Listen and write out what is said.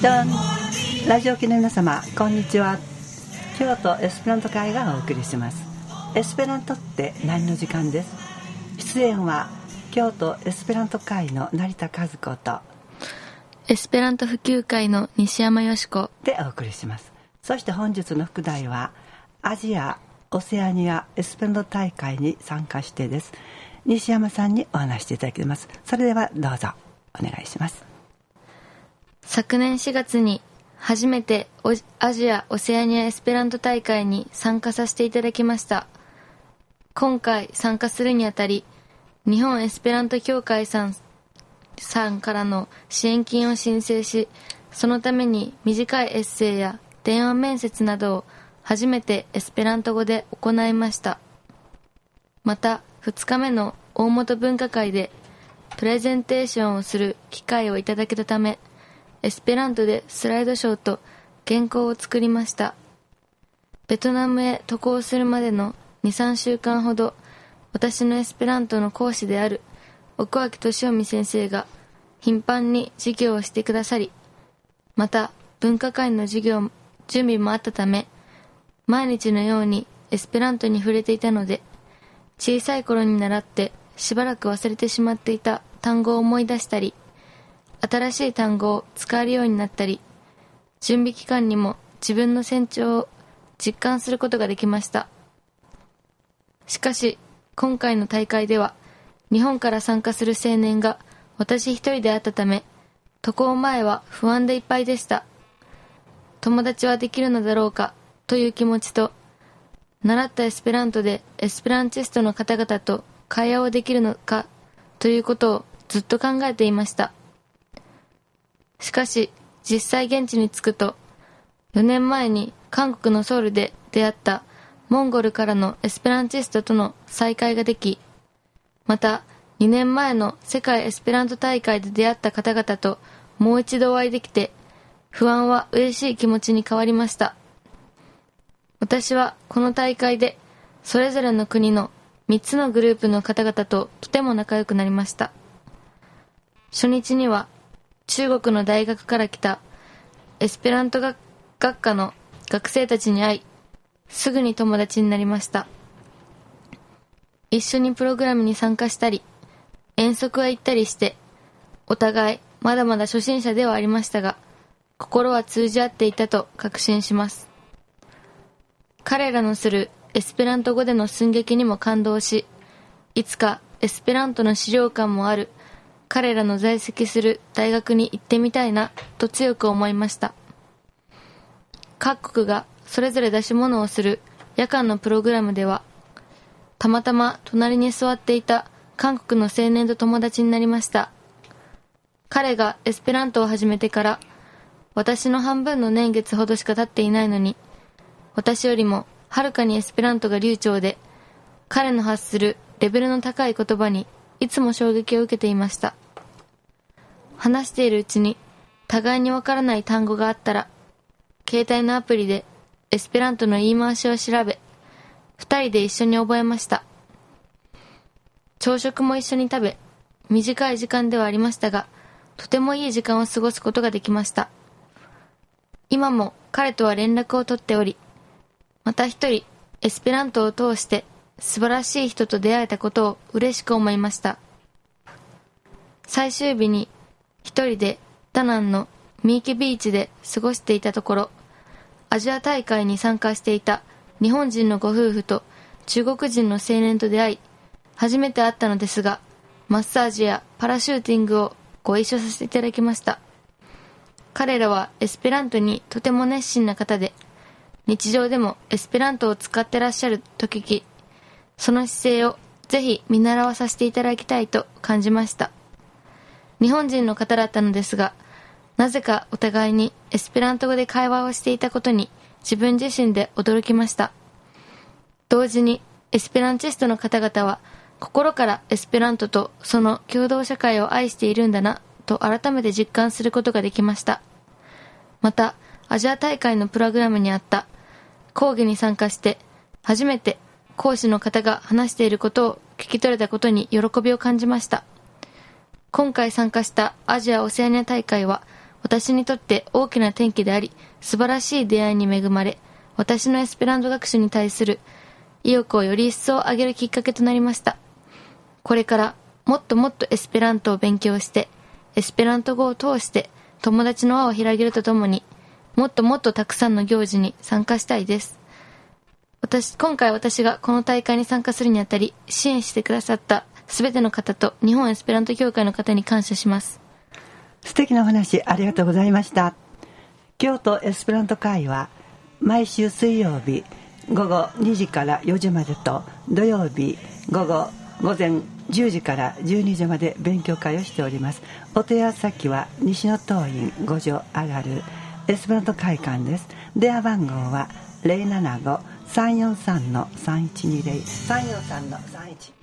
ダンラジオ機の皆様、こんにちは。京都エスペラント会がお送りします。エスペラントって何の時間です。出演は京都エスペラント会の成田和子とエスペラント普及会の西山よし子でお送りします。そして本日の副題はアジア・オセアニアエスペラント大会に参加してです。西山さんにお話していただきます。それではどうぞお願いします。 昨年4月に初めてアジア・オセアニアエスペラント大会に参加させていただきました。今回参加するにあたり、日本エスペラント協会さんからの支援金を申請し、そのために短いエッセイや電話面接などを初めてエスペラント語で行いました。また2日目の大本文化会でプレゼンテーションをする機会をいただけたため、エスペラントでスライドショーと原稿を作りました。ベトナムへ渡航するまでの 2,3 週間ほど、私のエスペラントの講師である奥脇俊臣先生が頻繁に授業をしてくださり、また文化会の準備もあったため、毎日のようにエスペラントに触れていたので、小さい頃に習ってしばらく忘れてしまっていた単語を思い出したり、新しい単語を使えるようになったり、準備期間にも自分の成長を実感することができました。しかし今回の大会では日本から参加する青年が私一人であったため、渡航前は不安でいっぱいでした。友達はできるのだろうかという気持ちと、習ったエスペラントでエスペランチストの方々と会話をできるのかということをずっと考えていました。しかし実際現地に着くと、4年前に韓国のソウルで出会ったモンゴルからのエスペランチストとの再会ができ、また2年前の世界エスペラント大会で出会った方々ともう一度お会いできて、不安は嬉しい気持ちに変わりました。私はこの大会でそれぞれの国の3つのグループの方々ととても仲良くなりました。初日には中国の大学から来たエスペラント学科の学生たちに会い、すぐに友達になりました。一緒にプログラムに参加したり、遠足へ行ったりして、お互いまだまだ初心者ではありましたが、心は通じ合っていたと確信します。彼らのするエスペラント語での寸劇にも感動し、いつかエスペラントの資料館もある彼らの在籍する大学に行ってみたいなと強く思いました。各国がそれぞれ出し物をする夜間のプログラムでは、たまたま隣に座っていた韓国の青年と友達になりました。彼がエスペラントを始めてから私の半分の年月ほどしか経っていないのに、私よりもはるかにエスペラントが流暢で、彼の発するレベルの高い言葉にいつも衝撃を受けていました。話しているうちに互いにわからない単語があったら、携帯のアプリでエスペラントの言い回しを調べ、2人で一緒に覚えました。朝食も一緒に食べ、短い時間ではありましたが、とてもいい時間を過ごすことができました。今も彼とは連絡を取っており、また一人エスペラントを通して素晴らしい人と出会えたことを嬉しく思いました。最終日に一人でダナンのミーケビーチで過ごしていたところ、アジア大会に参加していた日本人のご夫婦と中国人の青年と出会い、初めて会ったのですが、マッサージやパラシューティングをご一緒させていただきました。彼らはエスペラントにとても熱心な方で、日常でもエスペラントを使ってらっしゃると聞き、その姿勢をぜひ見習わさせていただきたいと感じました。日本人の方だったのですが、なぜかお互いにエスペラント語で会話をしていたことに自分自身で驚きました。同時にエスペランチストの方々は心からエスペラントとその共同社会を愛しているんだなと改めて実感することができました。またアジア大会のプログラムにあった講義に参加して初めて講師の方が話していることを聞き取れたことに喜びを感じました。今回参加したアジア・オセアニア大会は私にとって大きな転機であり、素晴らしい出会いに恵まれ、私のエスペラント学習に対する意欲をより一層上げるきっかけとなりました。これからもっともっとエスペラントを勉強して、エスペラント語を通して友達の輪を広げるとともに、もっともっとたくさんの行事に参加したいです。今回私がこの大会に参加するにあたり、支援してくださったすべての方と日本エスペラント協会の方に感謝します。 素敵なお話ありがとうございました。京都エスペラント会は毎週水曜日午後2時から4時までと、土曜日午前10時から12時まで勉強会をしております。お問い合わせ先は西野東院5条上がるエスペラント会館です。電話番号は 075-343-3120 343-3120